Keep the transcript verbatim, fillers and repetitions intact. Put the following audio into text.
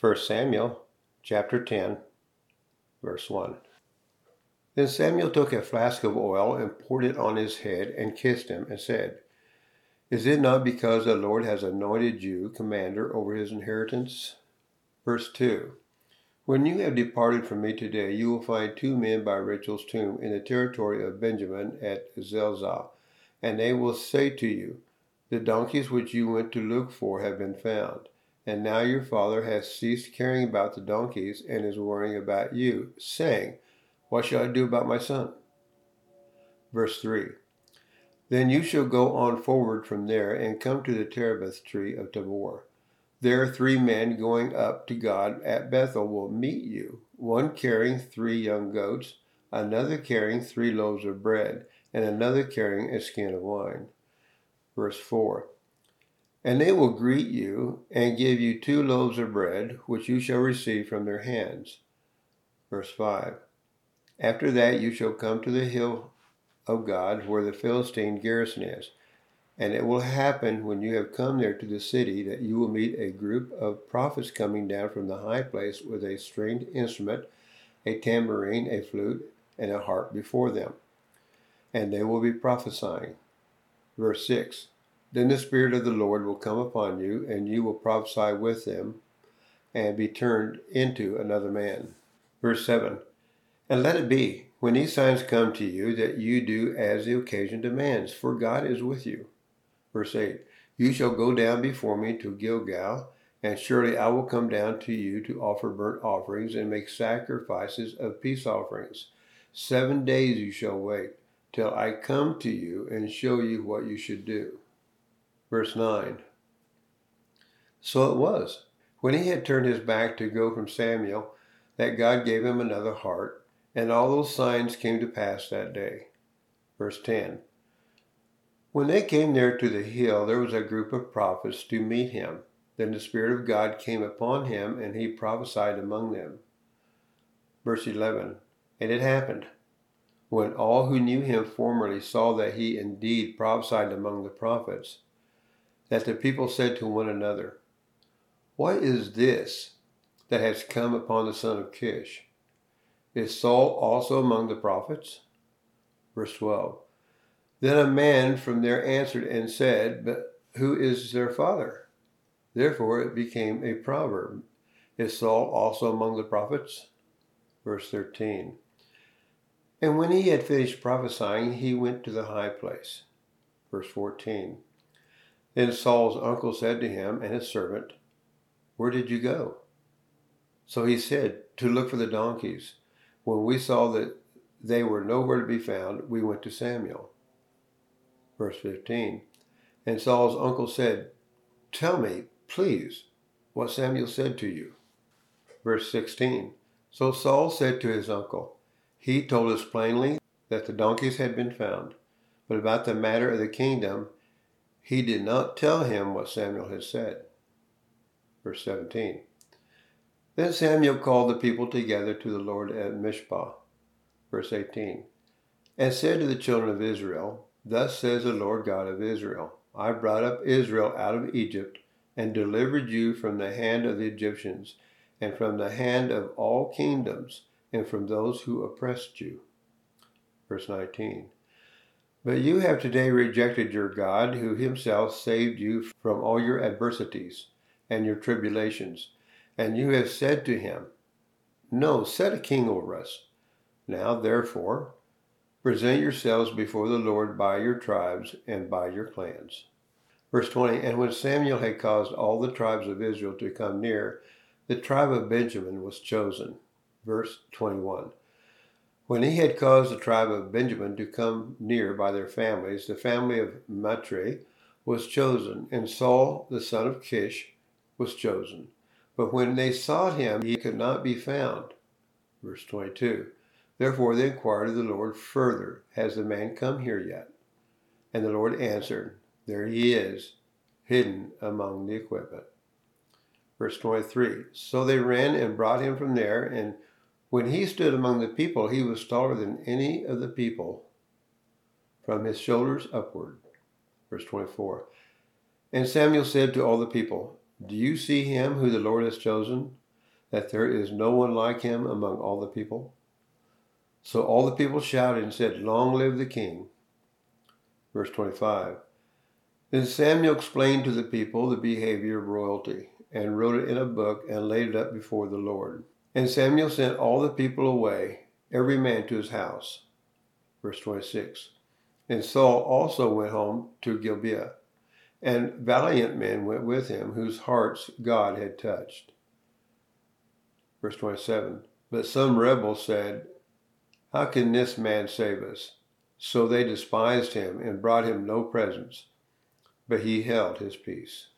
First Samuel chapter ten, verse one. Then Samuel took a flask of oil and poured it on his head and kissed him and said, "Is it not because the Lord has anointed you commander over his inheritance?" Verse two. When you have departed from me today, you will find two men by Rachel's tomb in the territory of Benjamin at Zelzah, and they will say to you, "The donkeys which you went to look for have been found, and now your father has ceased caring about the donkeys and is worrying about you, saying, 'What shall I do about my son?'" Verse three. Then you shall go on forward from there and come to the terebinth tree of Tabor. There three men going up to God at Bethel will meet you, one carrying three young goats, another carrying three loaves of bread, and another carrying a skin of wine. Verse four. And they will greet you and give you two loaves of bread, which you shall receive from their hands. Verse five. After that you shall come to the hill of God, where the Philistine garrison is. And it will happen when you have come there to the city that you will meet a group of prophets coming down from the high place with a stringed instrument, a tambourine, a flute, and a harp before them. And they will be prophesying. Verse six. Then the Spirit of the Lord will come upon you, and you will prophesy with them, and be turned into another man. Verse seven. And let it be, when these signs come to you, that you do as the occasion demands, for God is with you. Verse eight. You shall go down before me to Gilgal, and surely I will come down to you to offer burnt offerings and make sacrifices of peace offerings. Seven days you shall wait, till I come to you and show you what you should do. Verse nine. So it was, when he had turned his back to go from Samuel, that God gave him another heart, and all those signs came to pass that day. Verse ten. When they came there to the hill, there was a group of prophets to meet him. Then the Spirit of God came upon him, and he prophesied among them. Verse eleven. And it happened, when all who knew him formerly saw that he indeed prophesied among the prophets, that the people said to one another, "What is this that has come upon the son of Kish? Is Saul also among the prophets?" Verse twelve. Then a man from there answered and said, "But who is their father?" Therefore it became a proverb. Is Saul also among the prophets? Verse thirteen. And when he had finished prophesying, he went to the high place. Verse fourteen. Then Saul's uncle said to him and his servant, "Where did you go?" So he said, "To look for the donkeys. When we saw that they were nowhere to be found, we went to Samuel." Verse fifteen. And Saul's uncle said, "Tell me, please, what Samuel said to you." Verse sixteen. So Saul said to his uncle, "He told us plainly that the donkeys had been found, but about the matter of the kingdom, he did not tell him what Samuel had said." Verse seventeen. Then Samuel called the people together to the Lord at Mizpah. Verse eighteen. And said to the children of Israel, "Thus says the Lord God of Israel, I brought up Israel out of Egypt and delivered you from the hand of the Egyptians and from the hand of all kingdoms and from those who oppressed you." Verse nineteen. But you have today rejected your God, who himself saved you from all your adversities and your tribulations. And you have said to him, "No, set a king over us." Now, therefore, present yourselves before the Lord by your tribes and by your clans. Verse twenty. And when Samuel had caused all the tribes of Israel to come near, the tribe of Benjamin was chosen. Verse twenty-one. When he had caused the tribe of Benjamin to come near by their families, the family of Matre was chosen, and Saul, the son of Kish, was chosen. But when they sought him, he could not be found. Verse twenty-two. Therefore they inquired of the Lord further, "Has the man come here yet?" And the Lord answered, "There he is, hidden among the equipment." Verse twenty-three. So they ran and brought him from there, and when he stood among the people, he was taller than any of the people, from his shoulders upward. Verse twenty-four. And Samuel said to all the people, "Do you see him who the Lord has chosen? that there is no one like him among all the people? So all the people shouted and said, Long live the king. Verse twenty-five. Then Samuel explained to the people the behavior of royalty, and wrote it in a book and laid it up before the Lord. And Samuel sent all the people away, every man to his house. Verse twenty-six. And Saul also went home to Gibeah, and valiant men went with him, whose hearts God had touched. Verse twenty-seven. But some rebels said, How can this man save us? So they despised him and brought him no presents, but he held his peace.